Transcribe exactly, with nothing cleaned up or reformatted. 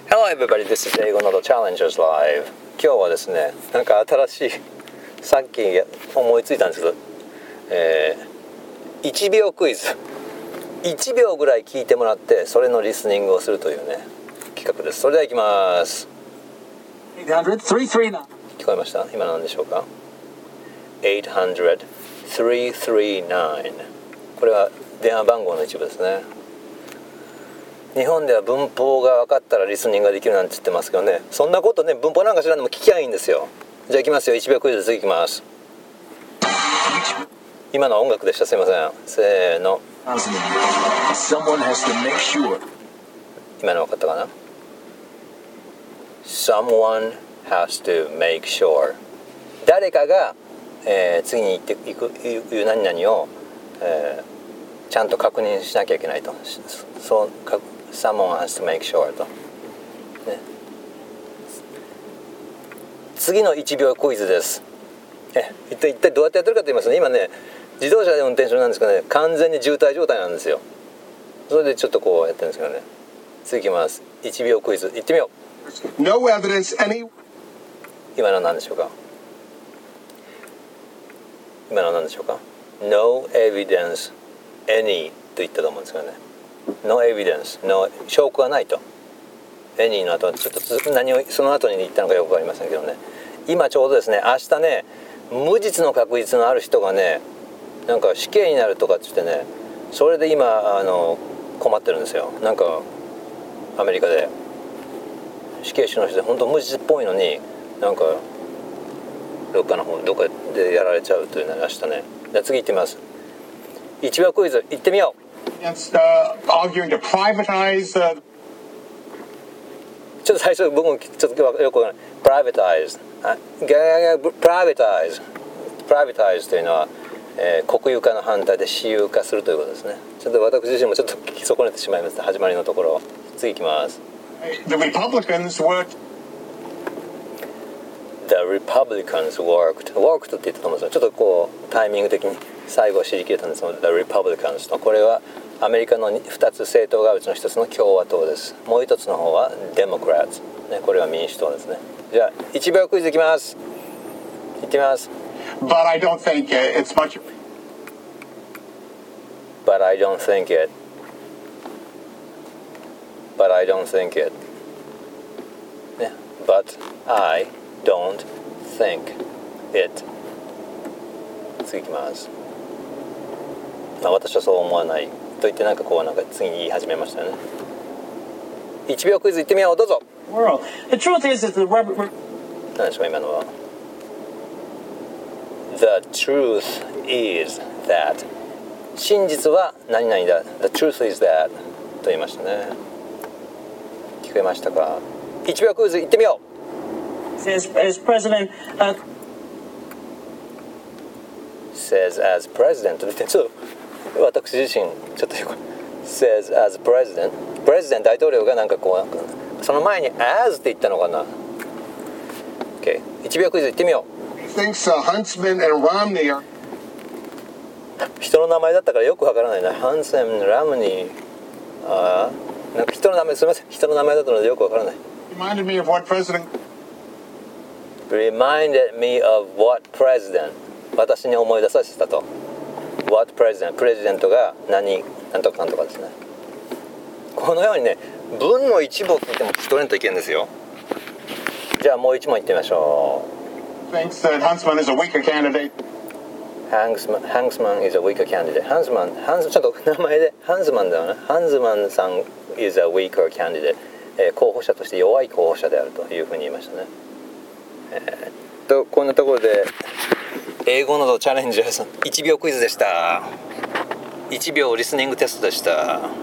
Hello everybody, this is 英語など Challengers Live。 今日はですね、なんか新しいさっき思いついたんですけど、えー、いちびょうクイズ、いちびょうぐらい聞いてもらってそれのリスニングをするというね企画です。それではいきます。 はちまるさんさんきゅう。 聞こえました？今何でしょうか？はちまるさんさんきゅう。これは電話番号の一部ですね。日本では文法が分かったらリスニングができるなんて言ってますけどね、そんなことね、文法なんか知らんでも聞きゃいいんですよ。じゃあいきますよ。いちびょうクイズ、次いきます。今のは音楽でした、すいません。せーの。今の分かったかな？ Someone has to make sure。 誰かが、えー、次に言っていく言う何々を、えー、ちゃんと確認しなきゃいけないと。そうかSomeone has to make sure と、ね、次のいちびょうクイズです。え一体、一体どうやってやってるかと言いますと、今ね自動車で運転手なんですけどね、完全に渋滞状態なんですよ。それでちょっとこうやってるんですけどね。次いきます。いちびょうクイズいってみよう。 No evidence any。 今のは何でしょうか？今のは何でしょうか？ No evidence any と言ったと思うんですけどね。No evidence、no 証拠がないと。any の後はちょっと何をその後に言ったのかよく分かりませんけどね。今ちょうどですね、明日ね、無実の確率のある人がね、なんか死刑になるとかって言ってね、それで今あの困ってるんですよ。なんかアメリカで死刑囚の人で本当無実っぽいのに、なんかどっかの方どっかでやられちゃうというのが明日ね。じゃあ次行ってみます。いちびょうクイズ行ってみよう。 Against, uh, arguing to privatize, uh... ちょっと最初僕もちょっとよくわからない。Privatize、Privatize、Privatize というのは、えー、国有化の反対で私有化するということですね。ちょっと私自身もちょっと聞き損ねてしまいました。始まりのところ。次いきます。 The Republicans worked. The Republicans worked. Worked って言ったと思うんですよ。ちょっとこうタイミング的に最後知り切れたんですが、The Republicans と、これはアメリカのふたつ政党がうちのひとつの共和党です。もう一つの方は Democrats、ね、これは民主党ですね。じゃあいちびょうクイズいきます。いってみます。 But I don't think it's much. But I don't think it. But I don't think it. ね、But I don't think it。次いきます。あ、私はそう思わないと言って、なんかこうなんか次に言い始めましたよね。いちびょうクイズいってみよう。どうぞ。 World. The truth is that the rubber... 何でしょう今のは。 The truth is that。 真実は何々だ。 The truth is that と言いましたね。聞こえましたか？いちびょうクイズいってみよう。 Says as president、uh... says as president ってちょっと私自身ちょっとよく says as president president 大統領がなんかこうその前に as って言ったのかな。 OK、 いちびょうクイズいってみよう。 thinks、uh, Huntsman and Romney are... 人の名前だったからよくわからないな。ハンセン、ラムニー、ああ、なんか人の名前、すみません、人の名前だったのでよくわからない。 reminded me of what president... reminded me of what president、私に思い出させたと。 What president、 プレジデントが何なんとかなんとかですね。このようにね、文の一部を聞いても聞き取れんといけんですよ。じゃあもう一問いってみましょう。Thinks that Huntsman is a weaker candidate. Huntsman, Huntsman is a weaker candidate. Huntsman、ハンズちょっと名前でハンズマンだよね。ハンズマンさん is a weaker candidate、えー、候補者として弱い候補者であるというふうに言いましたね。えー、っとこんなところで英語などチャレンジャーいちびょうクイズでした。いちびょうリスニングテストでした。